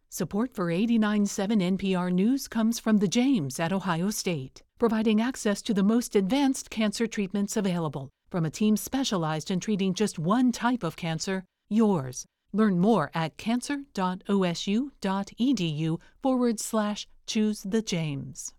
Support for 89.7 NPR News comes from the James at Ohio State, providing access to the most advanced cancer treatments available from a team specialized in treating just one type of cancer, yours. Learn more at cancer.osu.edu/choose-the-James.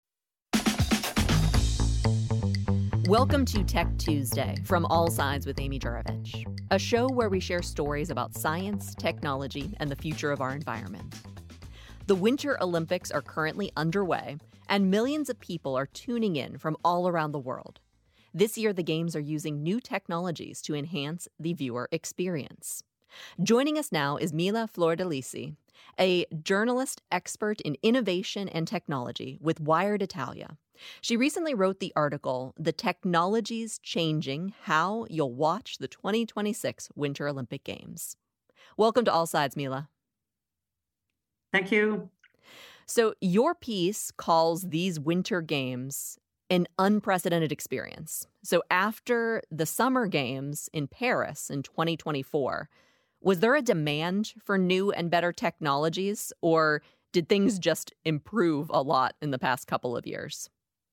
Welcome to Tech Tuesday from All Sides with Amy Juravich, a show where we share stories about science, technology, and the future of our environment. The Winter Olympics are currently underway, and millions of people are tuning in from all around the world. This year, the Games are using new technologies to enhance the viewer experience. Joining us now is Mila Fiordalisi, a journalist expert in innovation and technology with Wired Italia. She recently wrote the article, "The Technology's Changing How You'll Watch the 2026 Winter Olympic Games." Welcome to All Sides, Mila. Thank you. So your piece calls these Winter Games an unprecedented experience. So after the Summer Games in Paris in 2024, was there a demand for new and better technologies, or did things just improve a lot in the past couple of years?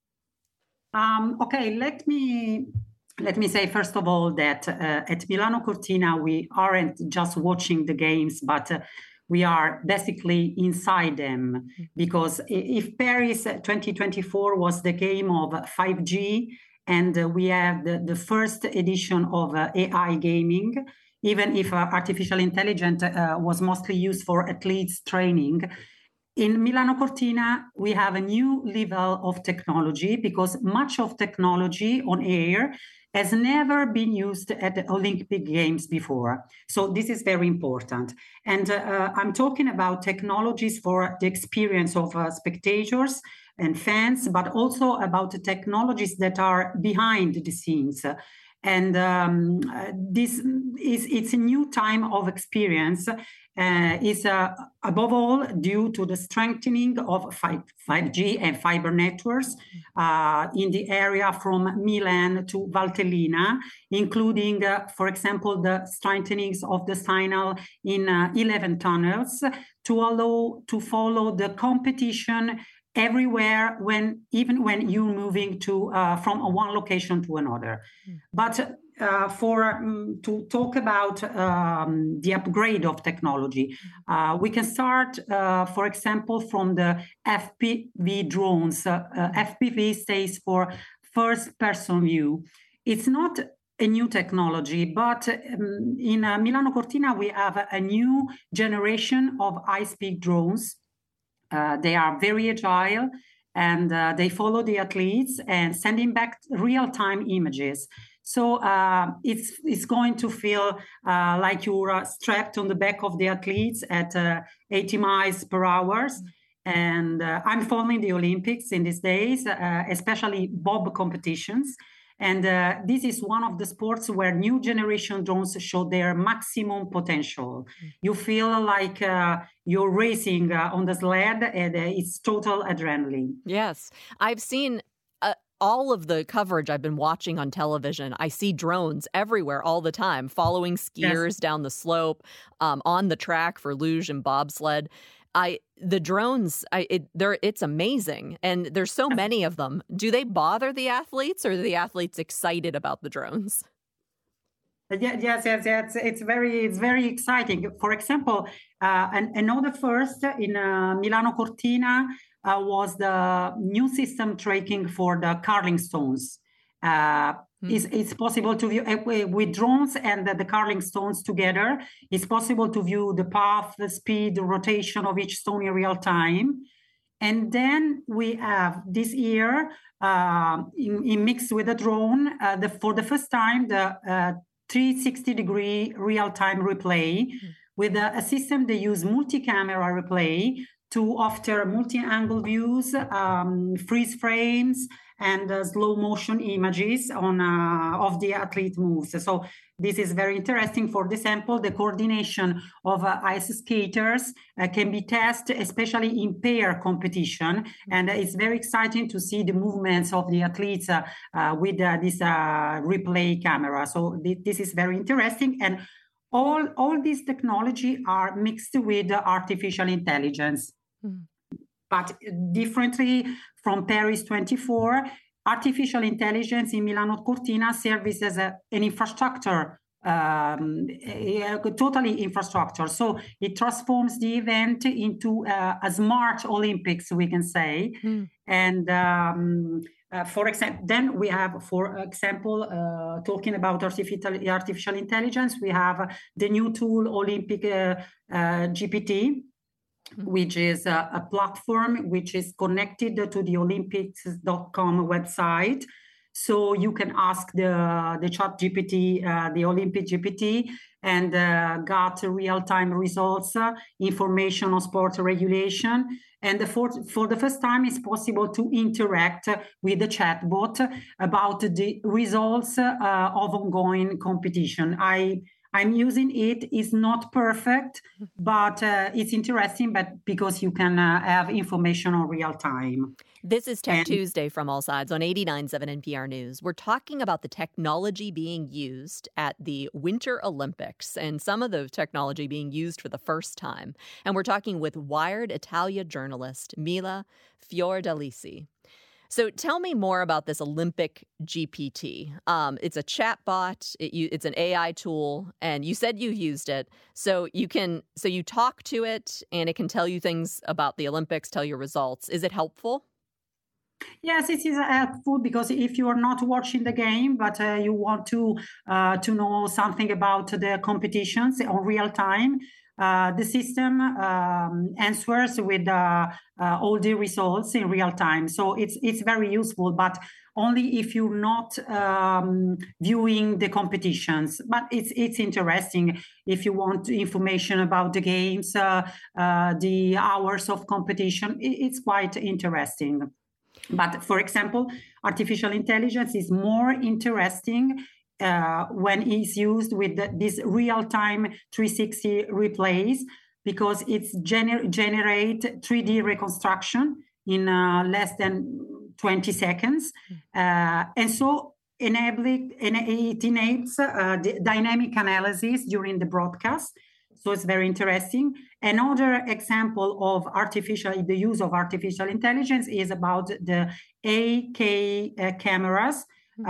Okay, let me say first of all that at Milano Cortina we aren't just watching the games, but we are basically inside them. Because if Paris 2024 was the game of 5G and we have the first edition of AI gaming, even if artificial intelligence was mostly used for athletes training, in Milano Cortina, we have a new level of technology because much of technology on air has never been used at the Olympic Games before. So this is very important. And I'm talking about technologies for the experience of spectators and fans, but also about the technologies that are behind the scenes. And it's a new time of experience. Is above all due to the strengthening of 5G and fiber networks in the area from Milan to Valtellina, including, for example, the strengthenings of the signal in 11 tunnels to allow to follow the competition everywhere, even when you're moving to from one location to another. But to talk about the upgrade of technology, we can start, for example, from the FPV drones. FPV stands for first person view. It's not a new technology, but in Milano Cortina, we have a new generation of high-speed drones. They are very agile and they follow the athletes and sending back real-time images. So it's going to feel like you're strapped on the back of the athletes at 80 miles per hour. And I'm following the Olympics in these days, especially bob competitions. And this is one of the sports where new generation drones show their maximum potential. You feel like you're racing on the sled, and it's total adrenaline. Yes, I've seen all of the coverage I've been watching on television. I see drones everywhere all the time, following skiers down the slope, on the track for luge and bobsled. The drones, it's amazing. And there's so many of them. Do they bother the athletes, or are the athletes excited about the drones? Yes. It's very exciting. For example, another first in Milano Cortina was the new system tracking for the curling stones. It's possible to view with drones and the curling stones together. It's possible to view the path, the speed, the rotation of each stone in real time. And then we have this year, in mix with the drone, for the first time, the 360-degree real-time replay with a system that use multi-camera replay to offer multi-angle views, freeze frames, and slow motion images of the athlete moves. So this is very interesting. For example, the coordination of ice skaters can be tested, especially in pair competition. And it's very exciting to see the movements of the athletes with this replay camera. So this is very interesting. And all these technology are mixed with artificial intelligence. Mm. But differently from Paris 24, artificial intelligence in Milano Cortina serves as an infrastructure, totally infrastructure. So it transforms the event into a smart Olympics, we can say. Mm. And for example, then we have, for example, talking about artificial intelligence, we have the new tool Olympic GPT, which is a platform which is connected to the Olympics.com website. So you can ask the chat GPT, the Olympic GPT, and got real-time results, information on sport regulation. And for the first time, it's possible to interact with the chatbot about the results of ongoing competition. I'm using it. It's not perfect, but it's interesting, but because you can have information on real time. This is Tech Tuesday from All Sides on 89.7 NPR News. We're talking about the technology being used at the Winter Olympics and some of the technology being used for the first time. And we're talking with Wired Italia journalist Mila Fiordalisi. So tell me more about this Olympic GPT. It's a chatbot. It's an AI tool, and you said you used it. So you talk to it, and it can tell you things about the Olympics, tell you results. Is it helpful? Yes, it is helpful because if you are not watching the game, but you want to know something about the competitions on real time, the system answers with all the results in real time. So it's very useful, but only if you're not viewing the competitions. But it's interesting if you want information about the games, the hours of competition. It's quite interesting. But for example, artificial intelligence is more interesting when it's used with this real-time 360 replays, because it's generate 3D reconstruction in less than 20 seconds. And so it enables the dynamic analysis during the broadcast. So it's very interesting. Another example of the use of artificial intelligence is about the 8K cameras.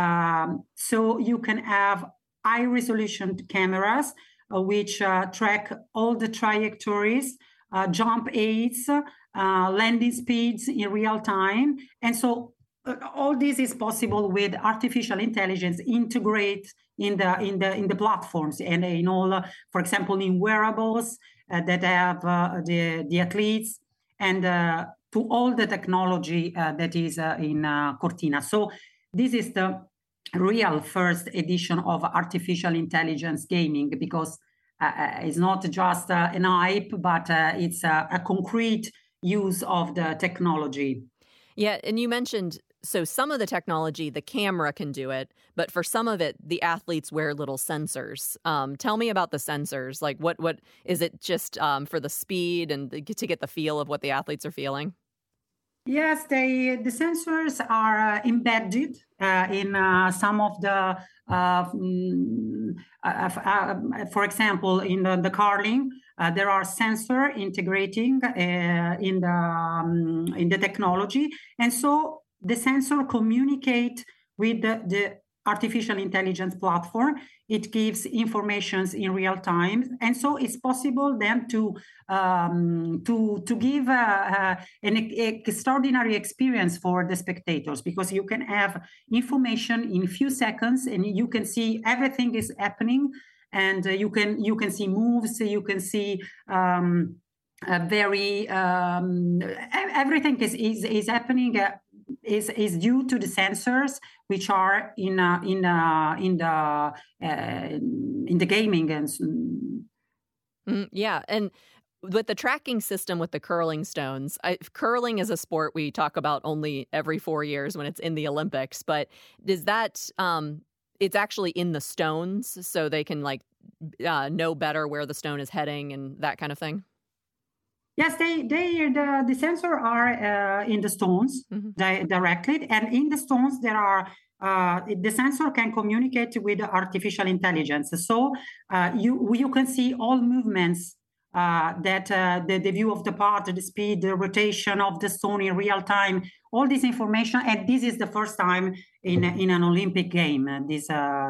So you can have high-resolution cameras which track all the trajectories, jump aids, landing speeds in real time. And so all this is possible with artificial intelligence integrate in the platforms and in all, for example, in wearables that have the athletes, and to all the technology that is in Cortina. So this is the real first edition of artificial intelligence gaming, because it's not just an hype, but it's a concrete use of the technology. Yeah, and you mentioned, so some of the technology, the camera can do it, but for some of it, the athletes wear little sensors. Tell me about the sensors. Like, what is it just for the speed and to get the feel of what the athletes are feeling? Yes, the sensors are embedded in some of the, for example, in the curling, there are sensors integrating in the technology, and so the sensor communicate with the artificial intelligence platform. It gives informations in real time, and so it's possible then to give an extraordinary experience for the spectators, because you can have information in a few seconds, and you can see everything is happening, and you can see moves, you can see everything is happening. Is due to the sensors which are in the gaming and yeah, and with the tracking system with the curling stones, curling is a sport we talk about only every 4 years when it's in the Olympics. But is that it's actually in the stones, so they can know better where the stone is heading and that kind of thing? Yes, the sensors are in the stones directly, and in the stones there are the sensor can communicate with artificial intelligence. So you can see all movements that the view of the part, the speed, the rotation of the stone in real time, all this information. And this is the first time in an Olympic game. This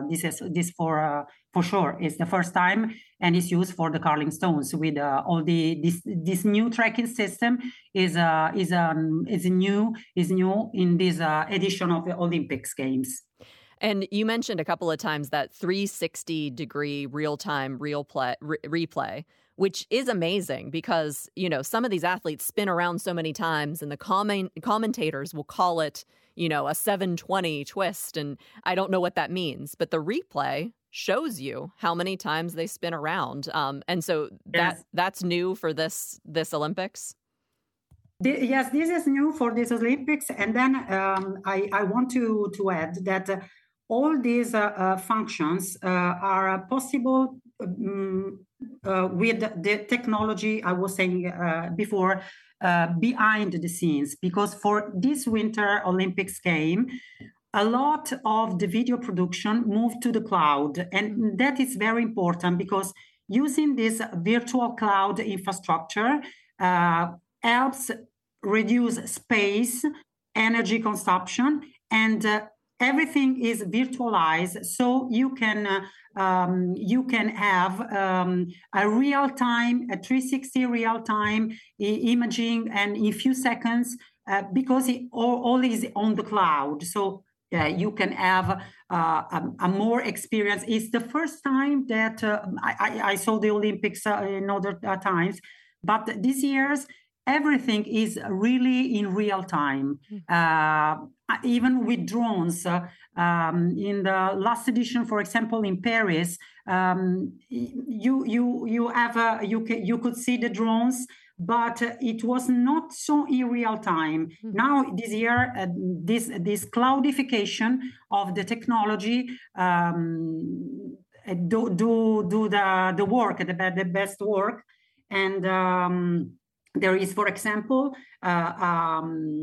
for sure is the first time, and is used for the curling stones with all this new tracking system is new in this edition of the Olympics Games. And you mentioned a couple of times that 360-degree real-time replay, which is amazing because, you know, some of these athletes spin around so many times and the commentators will call it, you know, a 720 twist. And I don't know what that means, but the replay shows you how many times they spin around. And so that's new for this Olympics. Yes, this is new for this Olympics. And then I want to add that all these functions are possible with the technology I was saying before behind the scenes, because for this Winter Olympics game, a lot of the video production moved to the cloud. And that is very important because using this virtual cloud infrastructure helps reduce space, energy consumption, and everything is virtualized, so you can have a 360 real-time imaging, and in a few seconds, because it all is on the cloud. So you can have a more experience. It's the first time that I saw the Olympics in other times, but this year's everything is really in real time. Even with drones, in the last edition, for example, in Paris, you could see the drones, but it was not so in real time. Now this year, this cloudification of the technology do the work, the best work, and. There is, for example, a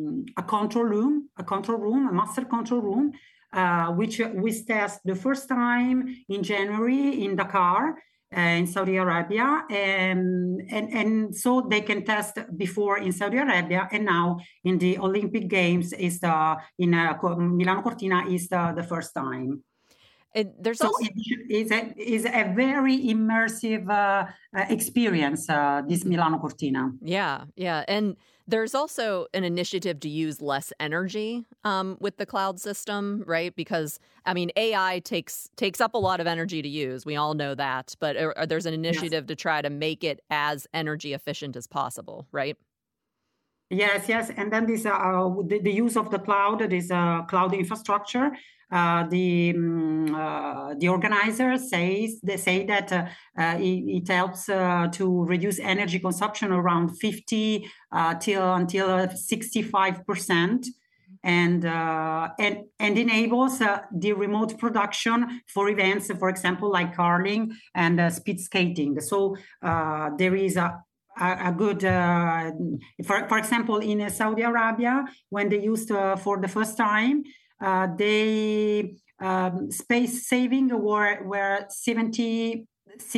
master control room, which we test the first time in January in Dakar, in Saudi Arabia, and so they can test before in Saudi Arabia, and now in the Olympic Games in Milano Cortina is the first time. There's so also... it is a very immersive experience, this Milano Cortina. Yeah. And there's also an initiative to use less energy with the cloud system, right? Because, I mean, AI takes up a lot of energy to use. We all know that. But there's an initiative to try to make it as energy efficient as possible, right? Yes. And then this the use of the cloud, this cloud infrastructure. The organizers say that it helps to reduce energy consumption around 50 until 65%, and enables the remote production for events, for example, like curling and speed skating. So there is a good, for example, in Saudi Arabia, when they used for the first time, space saving were 70%,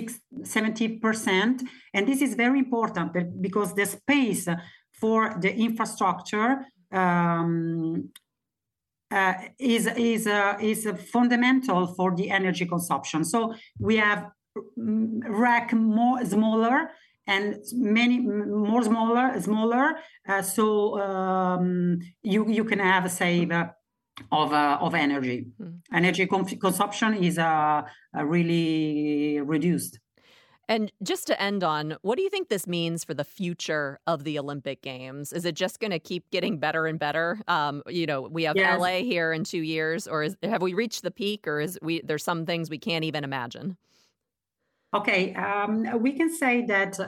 and this is very important because the space for the infrastructure is fundamental for the energy consumption. So we have rack smaller and many more smaller. So you can have a save of energy. Energy consumption is really reduced. And just to end on, what do you think this means for the future of the Olympic Games? Is it just going to keep getting better and better? We have LA here in 2 years, or have we reached the peak, or there's some things we can't even imagine? Okay, we can say that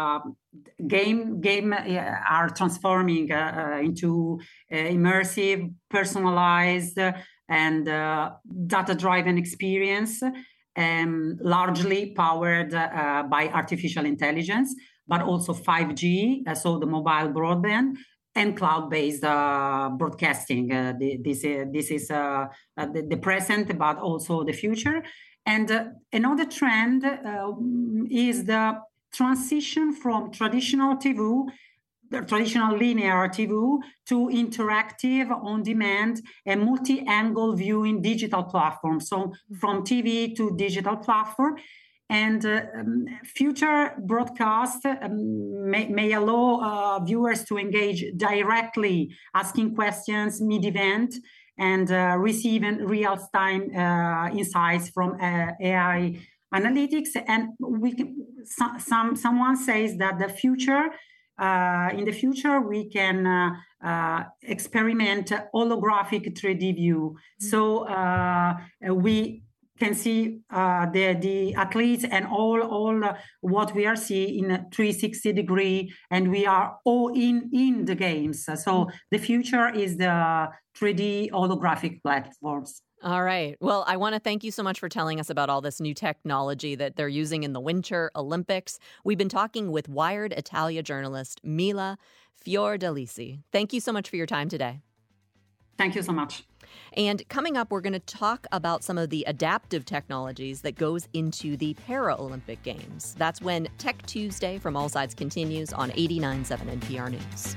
game are transforming into immersive, personalized, and data-driven experience, largely powered by artificial intelligence, but also 5G, so the mobile broadband, and cloud-based broadcasting. This is the present, but also the future. And another trend is the transition from traditional TV, the traditional linear TV, to interactive, on-demand, and multi-angle viewing digital platforms. So from TV to digital platform. And future broadcast may allow viewers to engage directly, asking questions mid-event, and receiving real-time insights from AI analytics. And someone says that in the future we can experiment holographic 3D view. So we can see the athletes and all what we are seeing in a 360 degree, and we are all in the games. So the future is the 3D holographic platforms. All right. Well, I want to thank you so much for telling us about all this new technology that they're using in the Winter Olympics. We've been talking with Wired Italia journalist Mila Fiordalisi. Thank you so much for your time today. Thank you so much. And coming up, we're going to talk about some of the adaptive technologies that goes into the Paralympic Games. That's when Tech Tuesday from All Sides continues on 89.7 NPR News.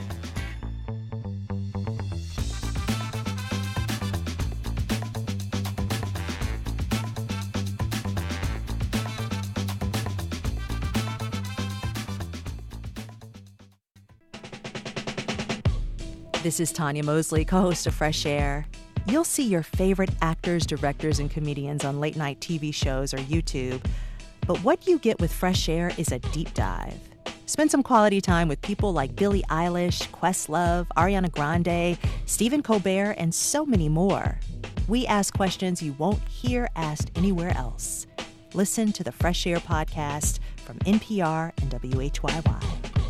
This is Tanya Mosley, co-host of Fresh Air. You'll see your favorite actors, directors, and comedians on late-night TV shows or YouTube. But what you get with Fresh Air is a deep dive. Spend some quality time with people like Billie Eilish, Questlove, Ariana Grande, Stephen Colbert, and so many more. We ask questions you won't hear asked anywhere else. Listen to the Fresh Air podcast from NPR and WHYY.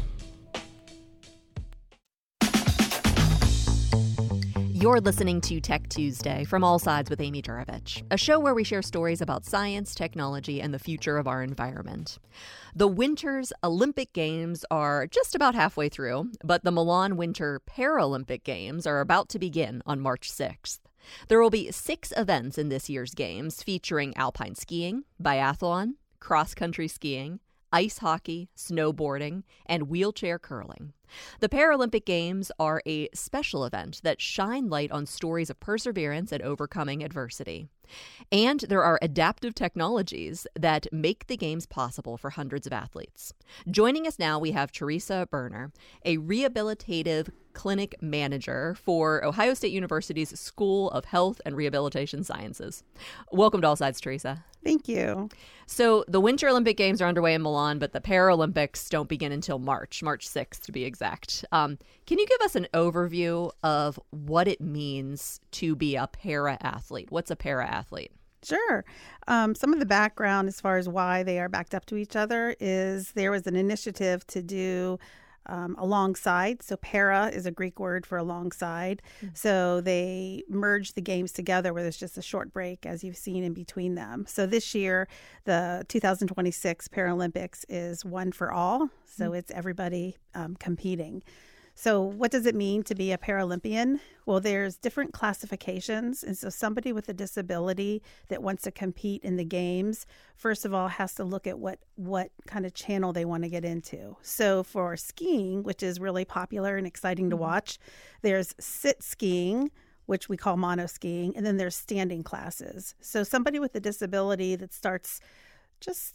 You're listening to Tech Tuesday from All Sides with Amy Jurovich, a show where we share stories about science, technology, and the future of our environment. The Winter's Olympic Games are just about halfway through, but the Milan Winter Paralympic Games are about to begin on March 6th. There will be 6 events in this year's games featuring alpine skiing, biathlon, cross-country skiing, ice hockey, snowboarding, and wheelchair curling. The Paralympic Games are a special event that shine light on stories of perseverance and overcoming adversity. And there are adaptive technologies that make the Games possible for hundreds of athletes. Joining us now, we have Teresa Berner, a rehabilitative clinic manager for Ohio State University's School of Health and Rehabilitation Sciences. Welcome to All Sides, Teresa. Thank you. So the Winter Olympic Games are underway in Milan, but the Paralympics don't begin until March 6th to be exact. Can you give us an overview of what it means to be a para-athlete? What's a para-athlete? Sure. Some of the background as far as why they are backed up to each other is there was an initiative to do alongside. So para is a Greek word for alongside. Mm-hmm. So they merged the games together where there's just a short break, as you've seen in between them. So this year, the 2026 Paralympics is one for all. So it's everybody competing. So what does it mean to be a Paralympian? Well, there's different classifications. And so somebody with a disability that wants to compete in the games, first of all, has to look at what kind of channel they want to get into. So for skiing, which is really popular and exciting to watch, there's sit skiing, which we call monoskiing, and then there's standing classes. So somebody with a disability that starts just,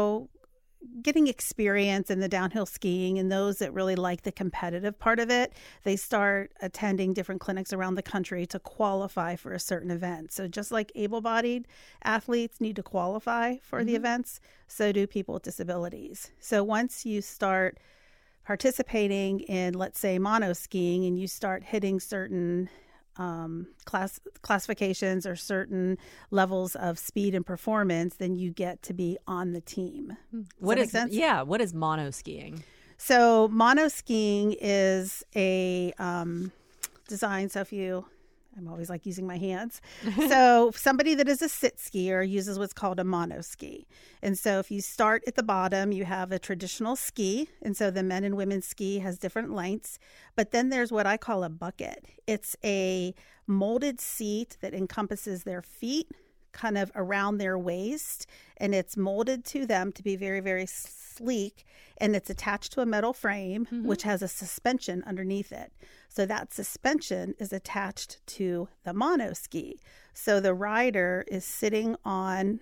getting experience in the downhill skiing, and those that really like the competitive part of it, they start attending different clinics around the country to qualify for a certain event. So just like able-bodied athletes need to qualify for the events, so do people with disabilities. So once you start participating in, let's say, monoskiing, and you start hitting certain classifications or certain levels of speed and performance, then you get to be on the team. What is monoskiing? So monoskiing is a design. So if you I'm always like using my hands. So somebody that is a sit skier uses what's called a monoski. And so if you start at the bottom, you have a traditional ski. And so the men and women's ski has different lengths. But then there's what I call a bucket. It's a molded seat that encompasses their feet kind of around their waist, and it's molded to them to be very, very sleek, and it's attached to a metal frame, which has a suspension underneath it. So that suspension is attached to the monoski. So the rider is sitting in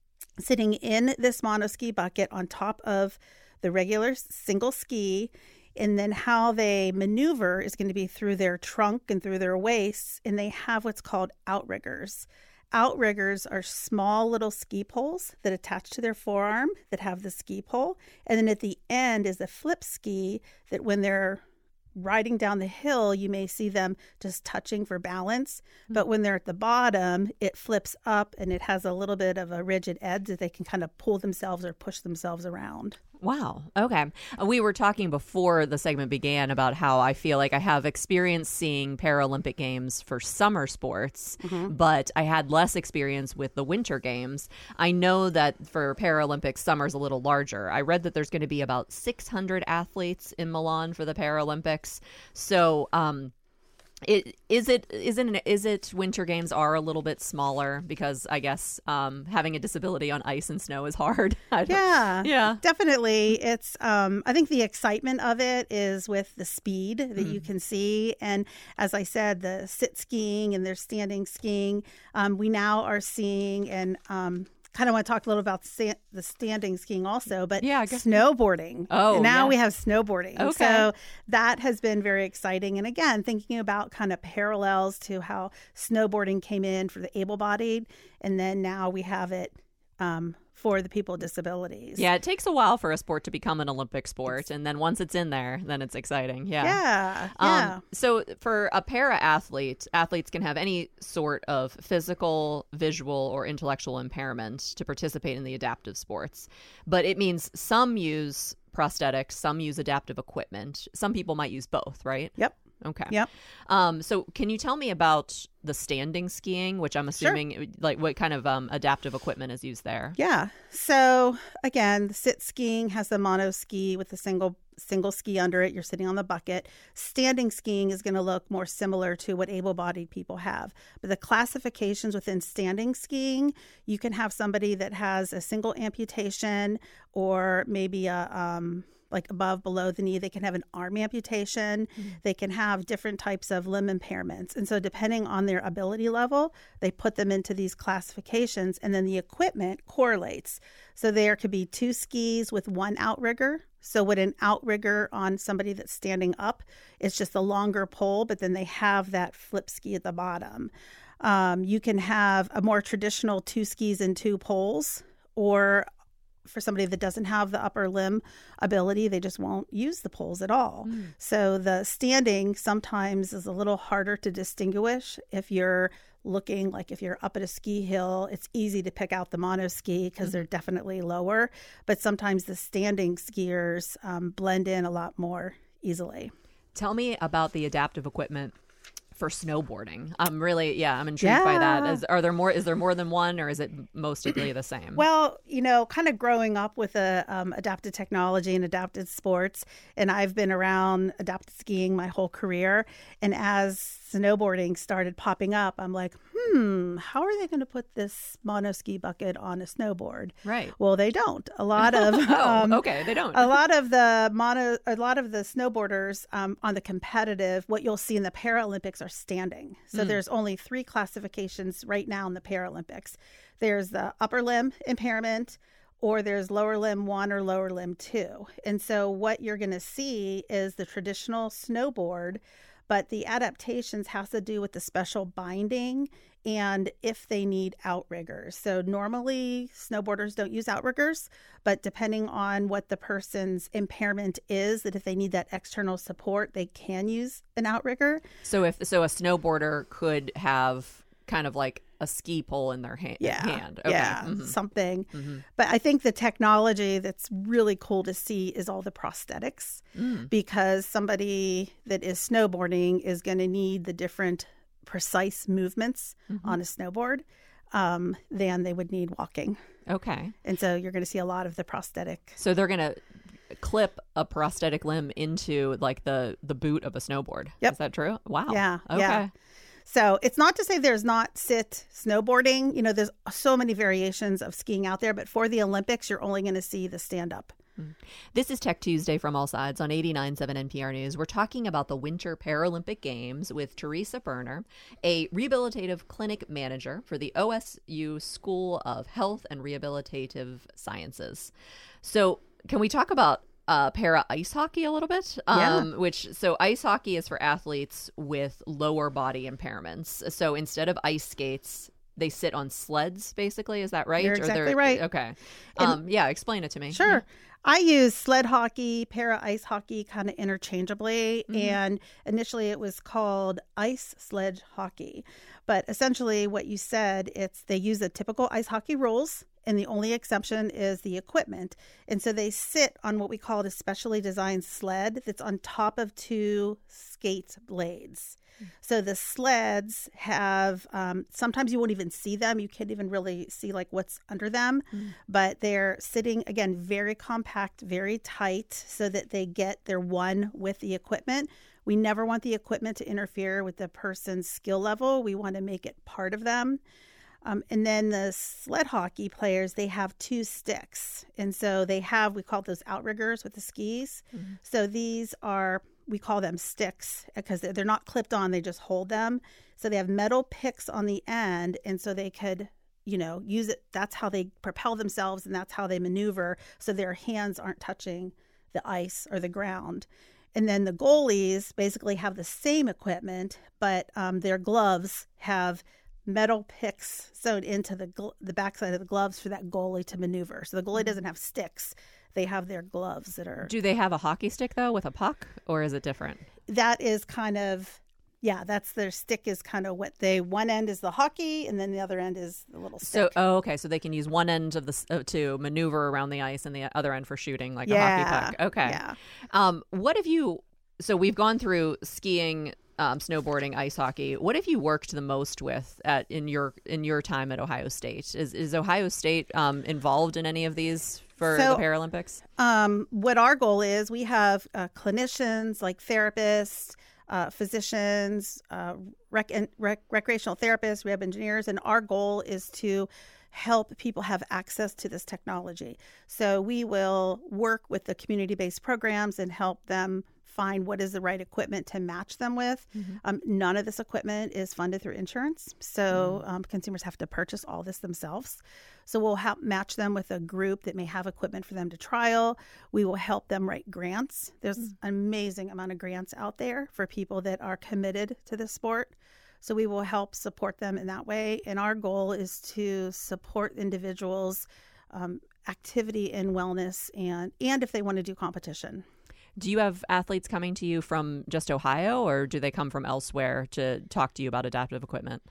this monoski bucket on top of the regular single ski, and then how they maneuver is going to be through their trunk and through their waists, and they have what's called outriggers. Outriggers are small little ski poles that attach to their forearm that have the ski pole. And then at the end is a flip ski that when they're riding down the hill, you may see them just touching for balance. But when they're at the bottom, it flips up and it has a little bit of a rigid edge that they can kind of pull themselves or push themselves around. Wow. Okay. We were talking before the segment began about how I feel like I have experience seeing Paralympic Games for summer sports, but I had less experience with the Winter Games. I know that for Paralympics, summer's a little larger. I read that there's going to be about 600 athletes in Milan for the Paralympics. So, Is it Winter Games are a little bit smaller because I guess having a disability on ice and snow is hard? Yeah, definitely. It's I think the excitement of it is with the speed that you can see, and as I said, the sit skiing and their standing skiing. We now are seeing and. Kind of want to talk a little about the standing skiing also, but snowboarding. Oh, and now we have snowboarding. Okay. So that has been very exciting. And again, thinking about kind of parallels to how snowboarding came in for the able-bodied, and then now we have it for the people with disabilities. Yeah, it takes a while for a sport to become an Olympic sport, and then once it's in there, then it's exciting. Yeah. So for a para-athlete, athletes can have any sort of physical, visual, or intellectual impairment to participate in the adaptive sports. But it means some use prosthetics, some use adaptive equipment. Some people might use both, right? Yep. Okay. Yep. So can you tell me about the standing skiing, which I'm assuming, like what kind of adaptive equipment is used there? Yeah. So again, the sit skiing has the mono ski with the single ski under it. You're sitting on the bucket. Standing skiing is going to look more similar to what able-bodied people have. But the classifications within standing skiing, you can have somebody that has a single amputation or maybe a like above, below the knee. They can have an arm amputation. They can have different types of limb impairments. And so depending on their ability level, they put them into these classifications, and then the equipment correlates. So there could be 2 skis with 1 outrigger. So with an outrigger on somebody that's standing up, it's just a longer pole, but then they have that flip ski at the bottom. You can have a more traditional 2 skis and 2 poles, or for somebody that doesn't have the upper limb ability, they just won't use the poles at all. So the standing sometimes is a little harder to distinguish. If you're looking, like if you're up at a ski hill, it's easy to pick out the mono ski because they're definitely lower. But sometimes the standing skiers blend in a lot more easily. Tell me about the adaptive equipment for snowboarding. I'm intrigued by that. Is there more than one, or is it mostly the same? Well, kind of growing up with adaptive technology and adaptive sports, and I've been around adaptive skiing my whole career. And as snowboarding started popping up, I'm like, how are they going to put this mono ski bucket on a snowboard? Right. Well, they don't. A lot of they don't. A lot of the snowboarders on the competitive, what you'll see in the Paralympics are standing. So there's only 3 classifications right now in the Paralympics. There's the upper limb impairment, or there's lower limb 1 or lower limb 2. And so what you're going to see is the traditional snowboard, but the adaptations has to do with the special binding and if they need outriggers. So normally snowboarders don't use outriggers, but depending on what the person's impairment is, that if they need that external support, they can use an outrigger. So a snowboarder could have kind of like a ski pole in their hand. Okay. Yeah, something. But I think the technology that's really cool to see is all the prosthetics, because somebody that is snowboarding is going to need the different precise movements on a snowboard than they would need walking. Okay. And so you're going to see a lot of the prosthetic. So they're going to clip a prosthetic limb into like the boot of a snowboard. Yep. Is that true? Wow. Yeah. Okay. Yeah. So it's not to say there's not sit snowboarding. You know, there's so many variations of skiing out there, but for the Olympics, you're only going to see the stand up. This is Tech Tuesday from All Sides on 89.7 NPR News. We're talking about the Winter Paralympic Games with Teresa Berner, a rehabilitative clinic manager for the OSU School of Health and Rehabilitative Sciences. So can we talk about para ice hockey a little bit? So ice hockey is for athletes with lower body impairments. So instead of ice skates, they sit on sleds, basically. Is that right? You're exactly right. Okay. Explain it to me. Sure. Yeah. I use sled hockey, para ice hockey kind of interchangeably. And initially it was called ice sledge hockey. But essentially what you said, they use the typical ice hockey rules. And the only exception is the equipment. And so they sit on what we call a specially designed sled that's on top of two skate blades. So the sleds have, sometimes you won't even see them. You can't even really see like what's under them, but they're sitting, again, very compact, very tight so that they're one with the equipment. We never want the equipment to interfere with the person's skill level. We want to make it part of them. And then the sled hockey players, they have two sticks. And so we call those outriggers with the skis. So these we call them sticks because they're not clipped on, they just hold them. So they have metal picks on the end. And so they could, use it. That's how they propel themselves and that's how they maneuver. So their hands aren't touching the ice or the ground. And then the goalies basically have the same equipment, but their gloves have metal picks sewed into the backside of the gloves for that goalie to maneuver. So the goalie doesn't have sticks. They have their gloves that are... Do they have a hockey stick, though, with a puck, or is it different? That is kind of... Yeah, that's their stick is kind of one end is the hockey, and then the other end is the little stick. So, okay. So they can use one end of to maneuver around the ice and the other end for shooting, like a hockey puck. Okay. Yeah. What have you... So we've gone through skiing, snowboarding, ice hockey. What have you worked the most with in your time at Ohio State? Is Ohio State involved in any of these for the Paralympics? What our goal is, we have clinicians like therapists, physicians, recreational therapists, rehab engineers, and our goal is to help people have access to this technology. So we will work with the community-based programs and help them find what is the right equipment to match them with. None of this equipment is funded through insurance, so consumers have to purchase all this themselves. So we'll help match them with a group that may have equipment for them to trial. We will help them write grants. There's an amazing amount of grants out there for people that are committed to this sport. So we will help support them in that way. And our goal is to support individuals' activity and wellness and if they want to do competition. Do you have athletes coming to you from just Ohio, or do they come from elsewhere to talk to you about adaptive equipment?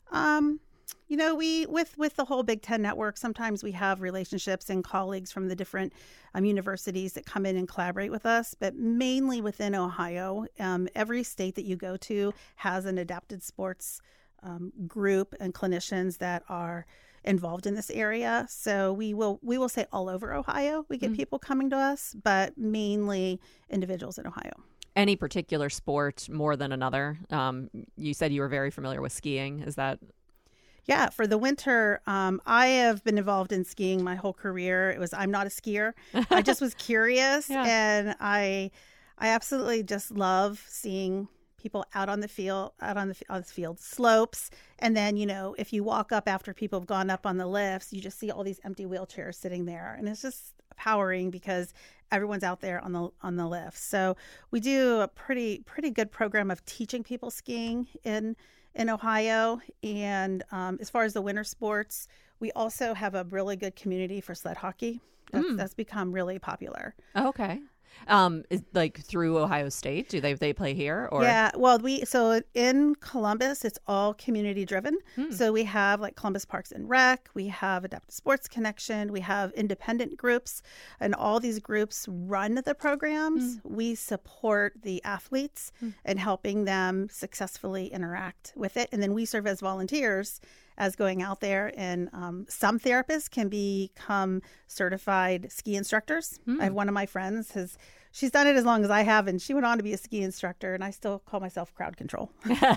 We with the whole Big Ten network, sometimes we have relationships and colleagues from the different universities that come in and collaborate with us, but mainly within Ohio. Every state that you go to has an adapted sports group and clinicians that are involved in this area. So we will say all over Ohio we get people coming to us, but mainly individuals in Ohio. Any particular sport more than another? You said you were very familiar with skiing. Is that... Yeah, for the winter, I have been involved in skiing my whole career. I'm not a skier. I just was curious, and I absolutely just love seeing people out on the field, slopes. And then, if you walk up after people have gone up on the lifts, you just see all these empty wheelchairs sitting there. And it's just empowering because everyone's out there on the lifts. So we do a pretty good program of teaching people skiing in Ohio. And as far as the winter sports, we also have a really good community for sled hockey. That's become really popular. Okay. Is, like through Ohio State? Do they play here? Or Yeah, well, so in Columbus, it's all community driven. So we have like Columbus Parks and Rec, we have Adaptive Sports Connection, we have independent groups, and all these groups run the programs. We support the athletes and helping them successfully interact with it, and then we serve as volunteers as going out there. And some therapists can become certified ski instructors. I have one of my friends she's done it as long as I have, and she went on to be a ski instructor, and I still call myself crowd control.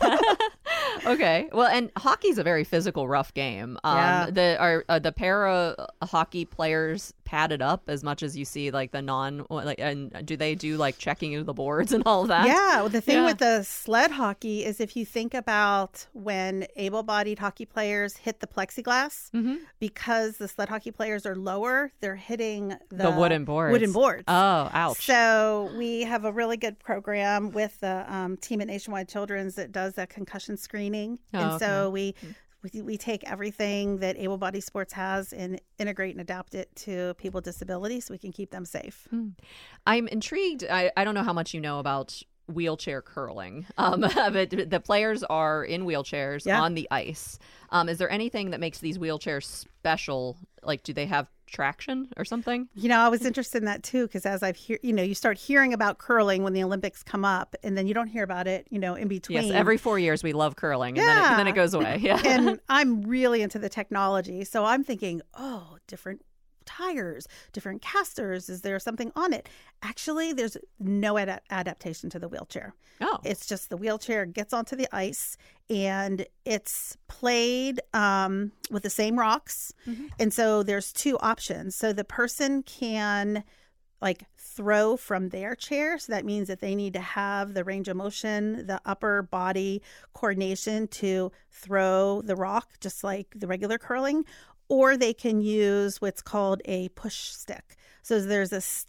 Okay. Well, and hockey's a very physical, rough game. Yeah. The para hockey players padded up as much as you see like the and do they do like checking of the boards and all of that? Yeah. Well, the thing with the sled hockey is if you think about when able-bodied hockey players hit the plexiglass, because the sled hockey players are lower, they're hitting the wooden boards. Oh, ouch. So we have a really good program with the team at Nationwide Children's that does that concussion screening. So we take everything that able-bodied sports has and integrate and adapt it to people with disabilities so we can keep them safe. I'm intrigued. I don't know how much you know about wheelchair curling, but the players are in wheelchairs on the ice. Is there anything that makes these wheelchairs special? Like, do they have traction or something? I was interested in that too, because as you start hearing about curling when the Olympics come up, and then you don't hear about it, in between. Yes, every 4 years we love curling, and then it goes away. Yeah, and I'm really into the technology, so I'm thinking, different tires, different casters. Is there something on it? Actually, there's no adaptation to the wheelchair. It's just the wheelchair gets onto the ice and it's played with the same rocks. And so there's two options. So the person can like throw from their chair. So that means that they need to have the range of motion, the upper body coordination to throw the rock, just like the regular curling. Or they can use what's called a push stick. So there's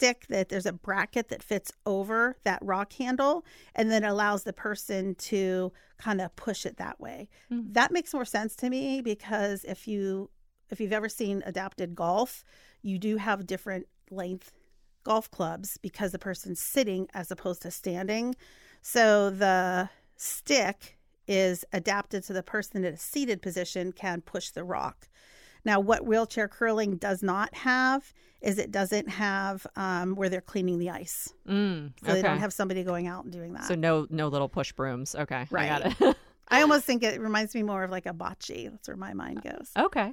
a bracket that fits over that rock handle and then allows the person to kind of push it that way. That makes more sense to me because if you've ever seen adapted golf, you do have different length golf clubs because the person's sitting as opposed to standing. So the stick is adapted so the person in a seated position can push the rock. Now, what wheelchair curling does not have is it doesn't have where they're cleaning the ice. So they don't have somebody going out and doing that. So no little push brooms. Okay, right. I got it. I almost think it reminds me more of like a bocce. That's where my mind goes. Okay.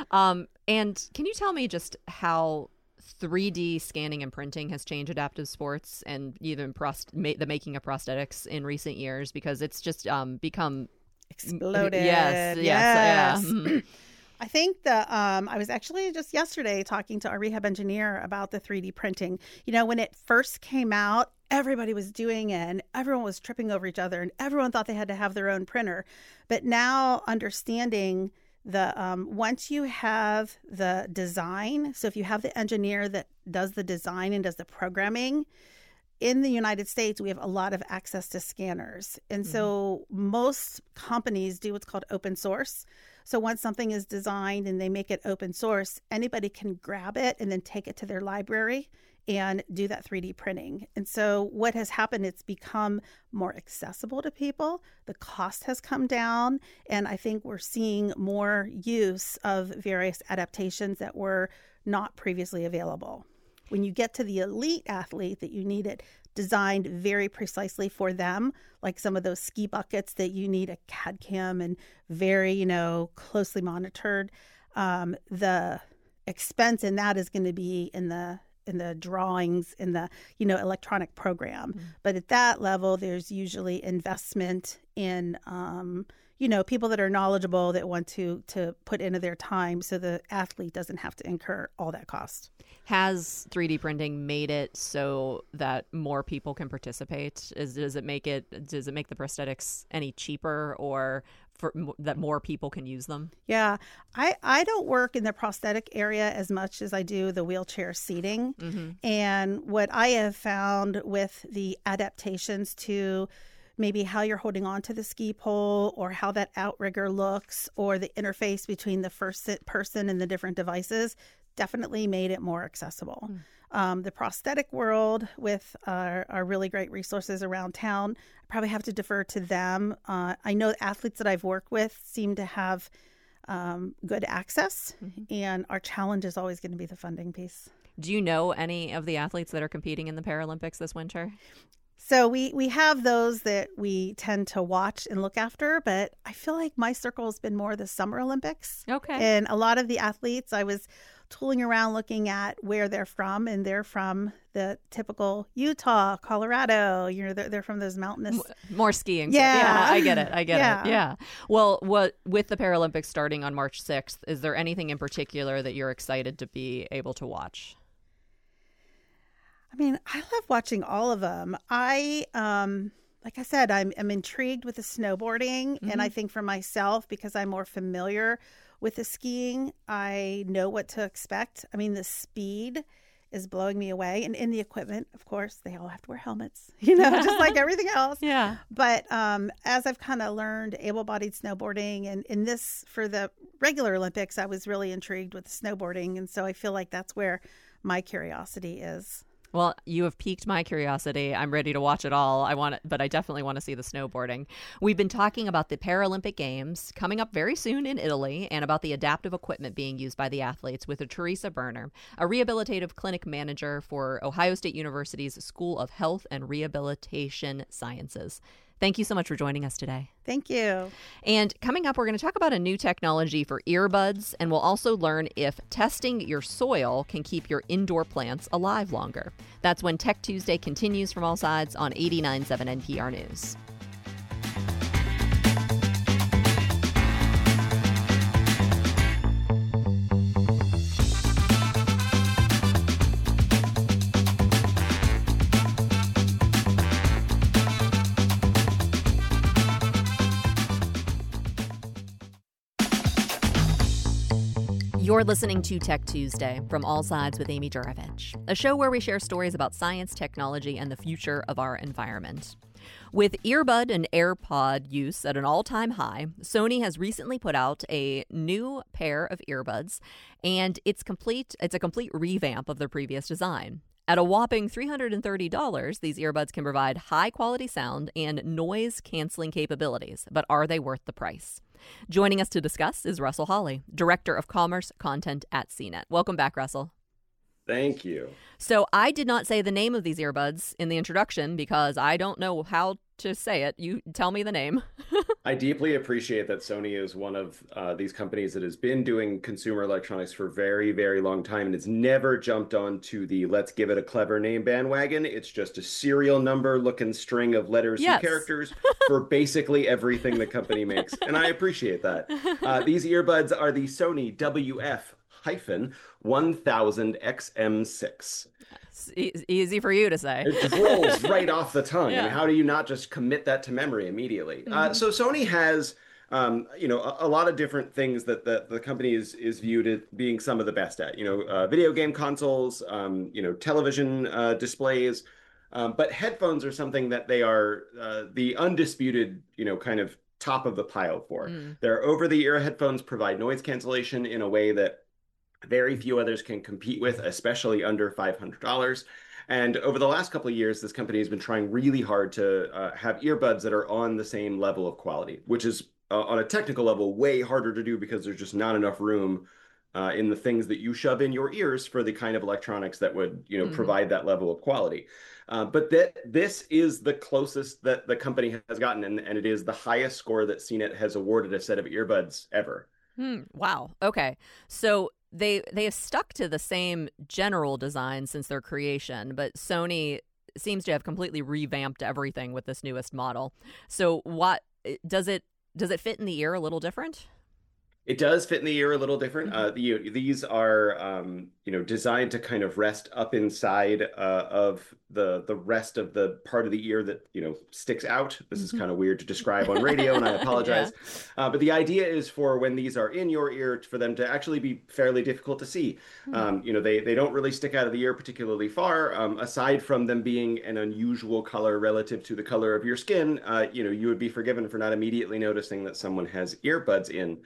And can you tell me just how 3D scanning and printing has changed adaptive sports and even the making of prosthetics in recent years? Because it's just become... exploded. Yes. Yeah. I think I was actually just yesterday talking to our rehab engineer about the 3D printing. When it first came out, everybody was doing it and everyone was tripping over each other and everyone thought they had to have their own printer. But now understanding once you have the design, so if you have the engineer that does the design and does the programming, in the United States, we have a lot of access to scanners. And so most companies do what's called open source. So once something is designed and they make it open source, anybody can grab it and then take it to their library and do that 3D printing. And so what has happened, it's become more accessible to people. The cost has come down. And I think we're seeing more use of various adaptations that were not previously available. When you get to the elite athlete that you need it designed very precisely for them, like some of those ski buckets that you need a CAD CAM and very, closely monitored, the expense in that is going to be in the drawings, in the, electronic program. But at that level, there's usually investment in, people that are knowledgeable that want to put into their time so the athlete doesn't have to incur all that cost. Has 3D printing made it so that more people can participate? Does it make the prosthetics any cheaper or that more people can use them? Yeah. I don't work in the prosthetic area as much as I do the wheelchair seating. And what I have found with the adaptations to maybe how you're holding on to the ski pole or how that outrigger looks or the interface between the first person and the different devices definitely made it more accessible. The prosthetic world with our really great resources around town, I probably have to defer to them. I know athletes that I've worked with seem to have good access, and our challenge is always going to be the funding piece. Do you know any of the athletes that are competing in the Paralympics this winter? So we have those that we tend to watch and look after, but I feel like my circle has been more the Summer Olympics. Okay. And a lot of the athletes, I was tooling around looking at where they're from, and they're from the typical Utah, Colorado. They're from those mountainous. More skiing. Yeah. I get it. Yeah. Yeah. Well, with the Paralympics starting on March 6th, is there anything in particular that you're excited to be able to watch? I mean, I love watching all of them. Like I said, I'm intrigued with the snowboarding. And I think for myself, because I'm more familiar with the skiing, I know what to expect. I mean, the speed is blowing me away. And in the equipment, of course, they all have to wear helmets, just like everything else. Yeah. But as I've kind of learned able-bodied snowboarding, and in this, for the regular Olympics, I was really intrigued with the snowboarding. And so I feel like that's where my curiosity is. Well, you have piqued my curiosity. I'm ready to watch it all. But I definitely want to see the snowboarding. We've been talking about the Paralympic Games coming up very soon in Italy and about the adaptive equipment being used by the athletes with Teresa Berner, a rehabilitative clinic manager for Ohio State University's School of Health and Rehabilitation Sciences. Thank you so much for joining us today. Thank you. And coming up, we're going to talk about a new technology for earbuds, and we'll also learn if testing your soil can keep your indoor plants alive longer. That's when Tech Tuesday continues from all sides on 89.7 NPR News. You're listening to Tech Tuesday from All Sides with Amy Juravich, a show where we share stories about science, technology, and the future of our environment. With earbud and AirPod use at an all-time high, Sony has recently put out a new pair of earbuds, and it's a complete revamp of their previous design. At a whopping $330, these earbuds can provide high-quality sound and noise-canceling capabilities, but are they worth the price? Joining us to discuss is Russell Hawley, Director of Commerce Content at CNET. Welcome back, Russell. Thank you. So I did not say the name of these earbuds in the introduction because I don't know how to say it. You tell me the name. I deeply appreciate that Sony is one of these companies that has been doing consumer electronics for a very, very long time and has never jumped onto the let's give it a clever name bandwagon. It's just a serial number looking string of letters and characters for basically everything the company makes. And I appreciate that. These earbuds are the Sony WF-1000XM6. It's easy for you to say. It just rolls right off the tongue. Yeah. I mean, how do you not just commit that to memory immediately? So Sony has, a lot of different things that the company is viewed as being some of the best at. Video game consoles, television displays, but headphones are something that they are the undisputed, kind of top of the pile for. Their over-the-ear headphones provide noise cancellation in a way that very few others can compete with, especially under $500. And over the last couple of years, this company has been trying really hard to have earbuds that are on the same level of quality, which is on a technical level way harder to do because there's just not enough room in the things that you shove in your ears for the kind of electronics that would, provide that level of quality. But this is the closest that the company has gotten, and it is the highest score that CNET has awarded a set of earbuds ever. Wow. Okay. So they have stuck to the same general design since their creation, but Sony seems to have completely revamped everything with this newest model. So what does it fit in the ear a little different? It does fit in the ear a little different. These are, designed to kind of rest up inside of the rest of the part of the ear that, sticks out. This is kind of weird to describe on radio, and I apologize. But the idea is for when these are in your ear, for them to actually be fairly difficult to see. They don't really stick out of the ear particularly far, aside from them being an unusual color relative to the color of your skin. You would be forgiven for not immediately noticing that someone has earbuds in.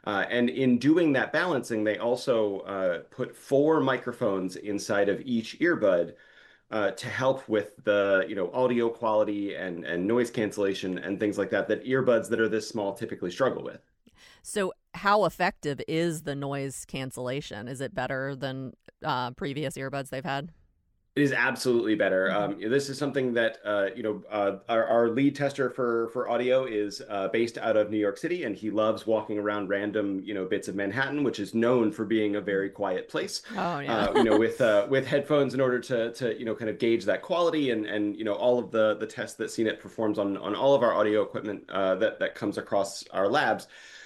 And in doing that balancing, they also put 4 microphones inside of each earbud to help with the audio quality and noise cancellation and things like that earbuds that are this small typically struggle with. So how effective is the noise cancellation? Is it better than previous earbuds they've had? It is absolutely better. This is something that our lead tester for audio is based out of New York City, and he loves walking around random bits of Manhattan, which is known for being a very quiet place. Oh yeah. With headphones in order to kind of gauge that quality and all of the tests that CNET performs on all of our audio equipment that comes across our labs.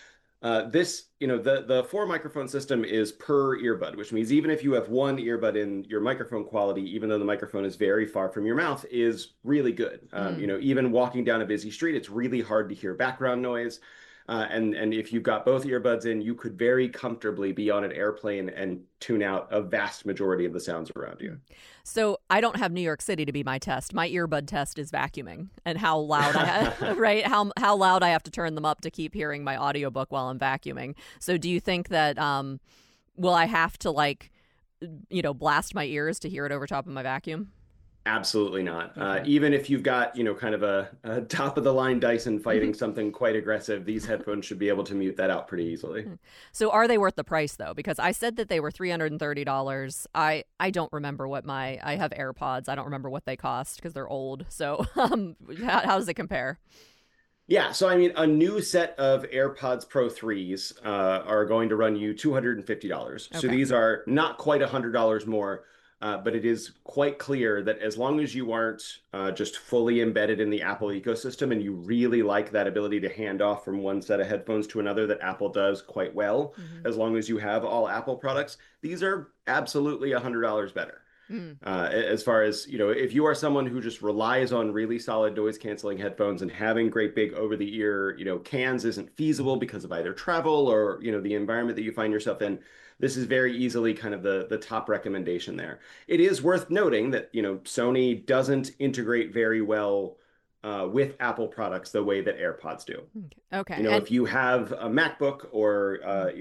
The 4 microphone system is per earbud, which means even if you have one earbud in your microphone quality, even though the microphone is very far from your mouth, is really good. Even walking down a busy street, it's really hard to hear background noise. And if you've got both earbuds in, you could very comfortably be on an airplane and tune out a vast majority of the sounds around you. So I don't have New York City to be my test. My earbud test is vacuuming and how loud right? How loud I have to turn them up to keep hearing my audiobook while I'm vacuuming. So do you think that will I have to blast my ears to hear it over top of my vacuum? Absolutely not. Okay. Even if you've got, kind of a top of the line Dyson fighting something quite aggressive, these headphones should be able to mute that out pretty easily. So are they worth the price though? Because I said that they were $330. I don't remember I have AirPods. I don't remember what they cost because they're old. So how does it compare? Yeah, so I mean, a new set of AirPods Pro 3s are going to run you $250. Okay. So these are not quite $100 more. But it is quite clear that as long as you aren't just fully embedded in the Apple ecosystem and you really like that ability to hand off from one set of headphones to another that Apple does quite well, as long as you have all Apple products, these are absolutely $100 better. As far as, if you are someone who just relies on really solid noise canceling headphones and having great big over the ear, cans isn't feasible because of either travel or, the environment that you find yourself in, this is very easily kind of the top recommendation there. It is worth noting that, Sony doesn't integrate very well with Apple products the way that AirPods do. Okay. If you have a MacBook or,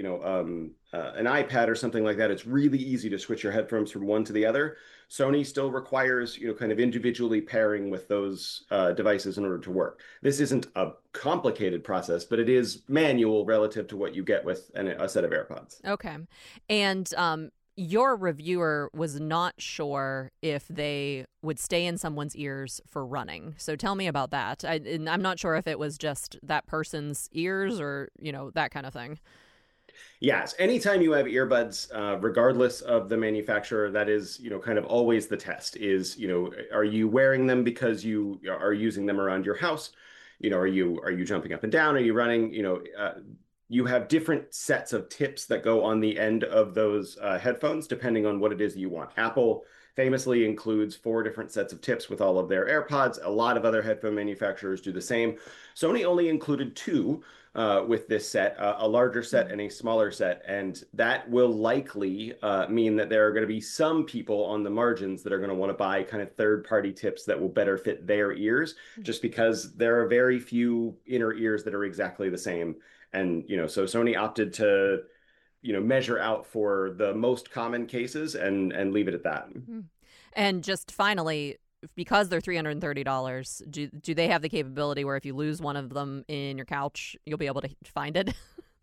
an iPad or something like that, it's really easy to switch your headphones from one to the other. Sony still requires, kind of individually pairing with those devices in order to work. This isn't a complicated process, but it is manual relative to what you get with a set of AirPods. Okay. And your reviewer was not sure if they would stay in someone's ears for running. So tell me about that. I'm not sure if it was just that person's ears or, that kind of thing. Yes. Anytime you have earbuds, regardless of the manufacturer, that is, kind of always the test is, are you wearing them because you are using them around your house? Are you jumping up and down? Are you running? You have different sets of tips that go on the end of those headphones, depending on what it is that you want. Apple famously includes 4 different sets of tips with all of their AirPods. A lot of other headphone manufacturers do the same. Sony only included 2 with this set, a larger set and a smaller set. And that will likely mean that there are going to be some people on the margins that are going to want to buy kind of third-party tips that will better fit their ears, just because there are very few inner ears that are exactly the same. And, so Sony opted to, measure out for the most common cases and leave it at that. And just finally, because they're $330, do they have the capability where if you lose one of them in your couch, you'll be able to find it?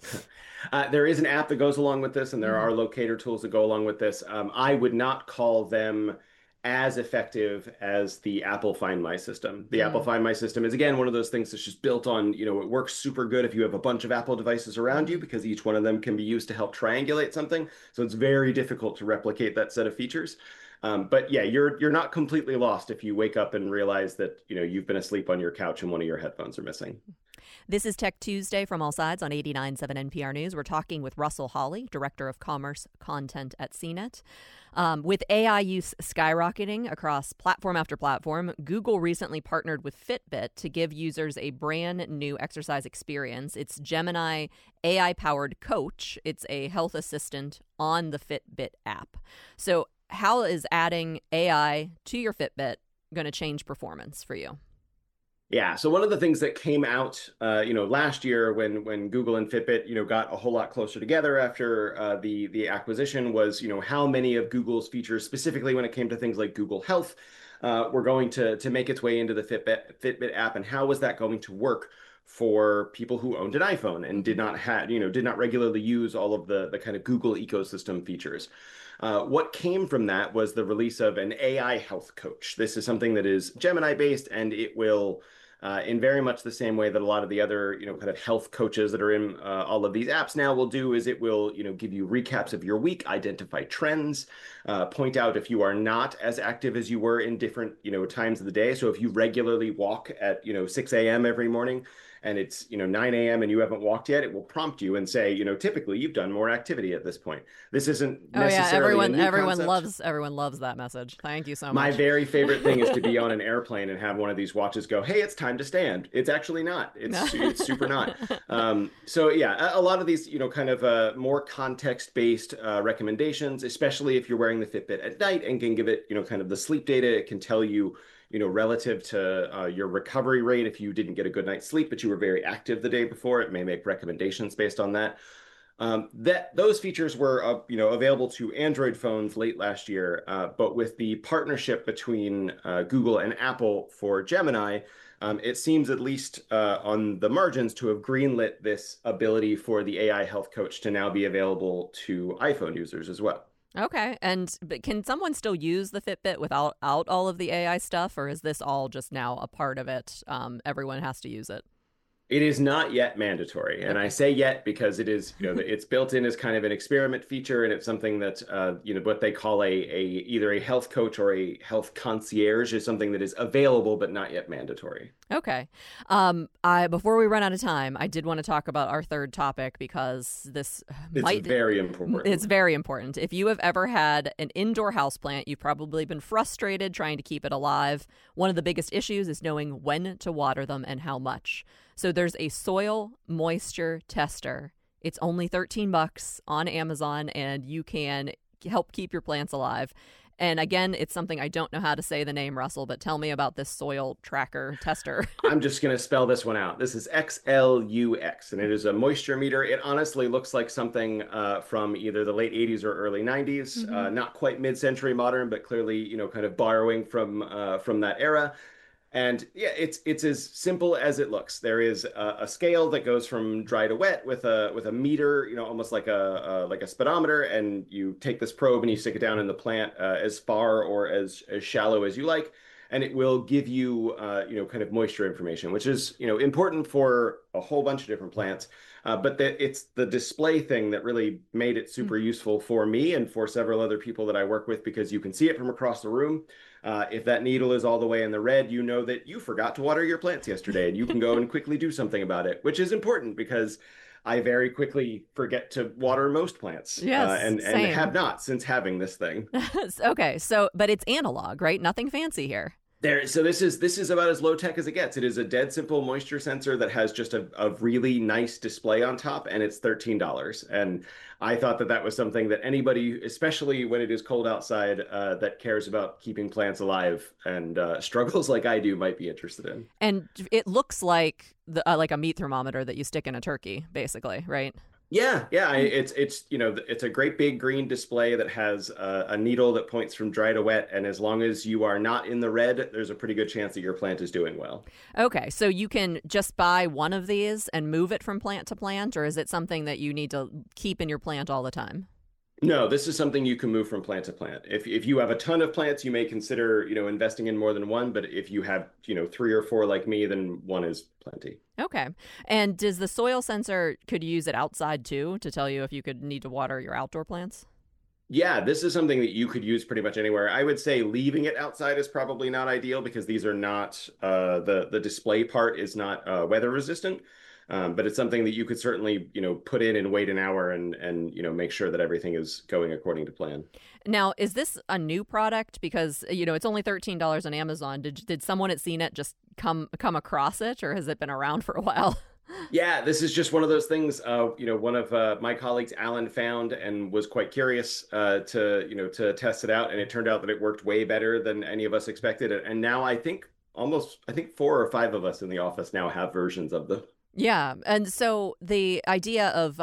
There is an app that goes along with this, and there are locator tools that go along with this. I would not call them as effective as the Apple Find My system. The Apple Find My system is, again, one of those things that's just built on, it works super good if you have a bunch of Apple devices around you, because each one of them can be used to help triangulate something. So it's very difficult to replicate that set of features. But yeah, you're not completely lost if you wake up and realize that, you've been asleep on your couch and one of your headphones are missing. This is Tech Tuesday from All Sides on 89.7 NPR News. We're talking with Russell Hawley, Director of Commerce Content at CNET. With AI use skyrocketing across platform after platform, Google recently partnered with Fitbit to give users a brand new exercise experience. It's Gemini AI-powered Coach. It's a health assistant on the Fitbit app. So how is adding AI to your Fitbit going to change performance for you? Yeah. So one of the things that came out, last year when Google and Fitbit, got a whole lot closer together after the acquisition was, how many of Google's features, specifically when it came to things like Google Health, were going to make its way into the Fitbit app, and how was that going to work for people who owned an iPhone and did not regularly use all of the kind of Google ecosystem features. What came from that was the release of an AI health coach. This is something that is Gemini based, and it will, in very much the same way that a lot of the other, kind of health coaches that are in all of these apps now will do, is it will, give you recaps of your week, identify trends, point out if you are not as active as you were in different, times of the day. So if you regularly walk at, 6 a.m. every morning, and it's 9 a.m. and you haven't walked yet, it will prompt you and say, typically you've done more activity at this point. This isn't necessarily a new concept. Everyone loves that message. Thank you so much. My very favorite thing is to be on an airplane and have one of these watches go, hey, it's time to stand. It's actually not. It's super not. So yeah, a lot of these, kind of more context-based recommendations, especially if you're wearing the Fitbit at night and can give it, kind of the sleep data. It can tell you, relative to your recovery rate. If you didn't get a good night's sleep, but you were very active the day before, it may make recommendations based on that. Those features were, available to Android phones late last year, but with the partnership between Google and Apple for Gemini, it seems, at least on the margins, to have greenlit this ability for the AI health coach to now be available to iPhone users as well. Okay. But can someone still use the Fitbit without all of the AI stuff, or is this all just now a part of it? Everyone has to use it. It is not yet mandatory. And I say yet because it is, it's built in as kind of an experiment feature, and it's something that, what they call either a health coach or a health concierge is something that is available, but not yet mandatory. Okay. Before we run out of time, I did want to talk about our third topic, because it's very important. It's very important. If you have ever had an indoor houseplant, you've probably been frustrated trying to keep it alive. One of the biggest issues is knowing when to water them and how much. So there's a soil moisture tester. It's only $13 on Amazon, and you can help keep your plants alive. And again, it's something I don't know how to say the name, Russell, but tell me about this soil tracker tester. I'm just going to spell this one out. This is XLUX, and it is a moisture meter. It honestly looks like something from either the late 80s or early 90s. Not quite mid-century modern, but clearly, kind of borrowing from that era. And yeah, it's as simple as it looks. There is a scale that goes from dry to wet with a meter, almost like a speedometer, and you take this probe and you stick it down in the plant as far or as shallow as you like, and it will give you kind of moisture information, which is important for a whole bunch of different plants. But it's the display thing that really made it super useful for me and for several other people that I work with, because you can see it from across the room. If that needle is all the way in the red, you know that you forgot to water your plants yesterday, and you can go and quickly do something about it, which is important because I very quickly forget to water most plants. Yes, and have not since having this thing. Okay, but it's analog, right? Nothing fancy here. So this is about as low tech as it gets. It is a dead simple moisture sensor that has just a really nice display on top, and it's $13. And I thought that was something that anybody, especially when it is cold outside, that cares about keeping plants alive and struggles like I do, might be interested in. And it looks like like a meat thermometer that you stick in a turkey, basically, right? Yeah. It's it's a great big green display that has a needle that points from dry to wet, and as long as you are not in the red, there's a pretty good chance that your plant is doing well. Okay, so you can just buy one of these and move it from plant to plant, or is it something that you need to keep in your plant all the time? No, this is something you can move from plant to plant. If you have a ton of plants, you may consider, investing in more than one. But if you have, 3 or 4 like me, then one is plenty. Okay. And does the soil sensor, could you use it outside too to tell you if you could need to water your outdoor plants? Yeah, this is something that you could use pretty much anywhere. I would say leaving it outside is probably not ideal, because these are not, the display part is not weather resistant. But it's something that you could certainly, put in and wait an hour and make sure that everything is going according to plan. Now, is this a new product? Because, it's only $13 on Amazon. Did someone at CNET just come across it, or has it been around for a while? Yeah, this is just one of those things, one of my colleagues, Alan, found and was quite curious to test it out. And it turned out that it worked way better than any of us expected. And now I think almost, I think 4 or 5 of us in the office now have versions of them. Yeah. And so the idea of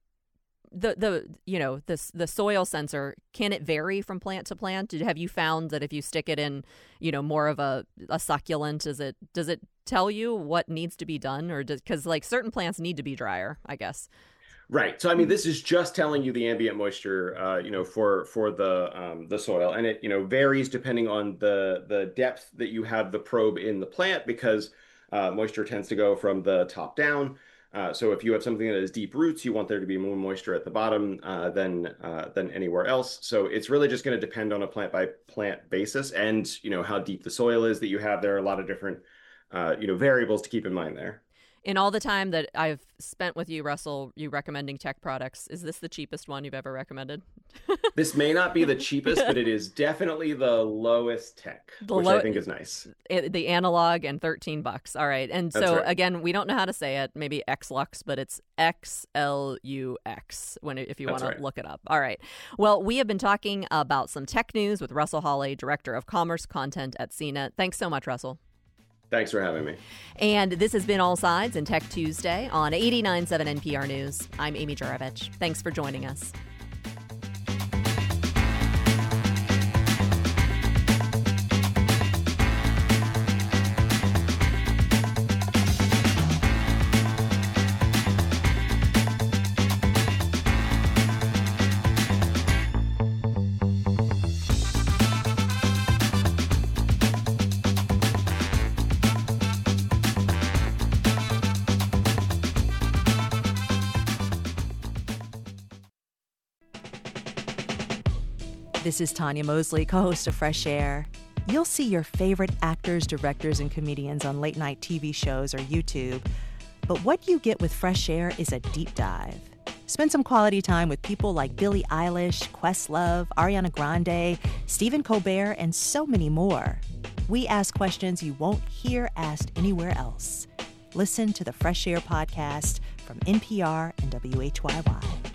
the soil sensor, can it vary from plant to plant? Have you found that if you stick it in, more of a succulent, does it tell you what needs to be done, or because like certain plants need to be drier, I guess? Right. So, I mean, this is just telling you the ambient moisture, for the soil, and it, varies depending on the depth that you have the probe in the plant, because moisture tends to go from the top down. So if you have something that has deep roots, you want there to be more moisture at the bottom than anywhere else. So it's really just going to depend on a plant by plant basis, and how deep the soil is that you have. There are a lot of different variables to keep in mind there. In all the time that I've spent with you, Russell, you recommending tech products, is this the cheapest one you've ever recommended? This may not be the cheapest, but it is definitely the lowest tech, which I think is nice. The analog and $13. All right. And That's so, right. Again, we don't know how to say it. Maybe XLux, but it's XLUX if you want to look it up. All right. Well, we have been talking about some tech news with Russell Hawley, Director of Commerce Content at CNET. Thanks so much, Russell. Thanks for having me. And this has been All Sides in Tech Tuesday on 89.7 NPR News. I'm Amy Juravich. Thanks for joining us. This is Tanya Mosley, co-host of Fresh Air. You'll see your favorite actors, directors, and comedians on late-night TV shows or YouTube. But what you get with Fresh Air is a deep dive. Spend some quality time with people like Billie Eilish, Questlove, Ariana Grande, Stephen Colbert, and so many more. We ask questions you won't hear asked anywhere else. Listen to the Fresh Air podcast from NPR and WHYY.